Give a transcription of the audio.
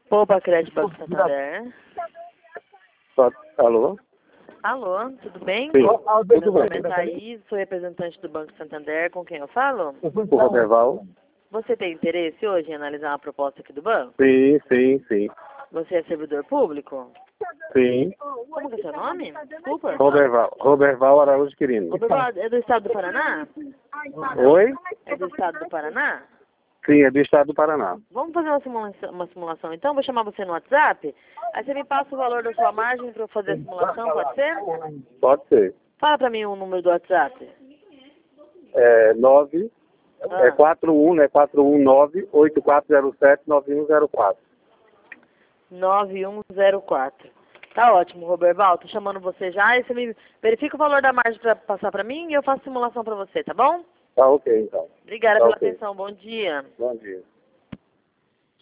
Poupa Crédito Banco Santander. Alô? Alô, tudo bem? Sim, Meu tudo nome bem. é Thaís, sou representante do Banco Santander, com quem eu falo? O Roberval? Você tem interesse hoje em analisar uma proposta aqui do banco? Sim, sim, sim. Você é servidor público? Sim. Como que é seu nome? Desculpa. Roberval Araújo Quirino. Roberval, é do estado do Paraná? Oi? É do estado do Paraná? Sim, é do estado do Paraná. Vamos fazer uma simulação então? Vou chamar você no WhatsApp. Aí você me passa o valor da sua margem para eu fazer a simulação, pode ser? Pode ser. Fala para mim o número do WhatsApp. É 9, Ah. é 41, né? 419-8407-9104. 9104. Tá ótimo, Roberval. Tô chamando você já e você me verifica o valor da margem para passar para mim e eu faço simulação para você, tá bom? Tá ok, então. Obrigada Tá pela ok. atenção. Bom dia. Bom dia.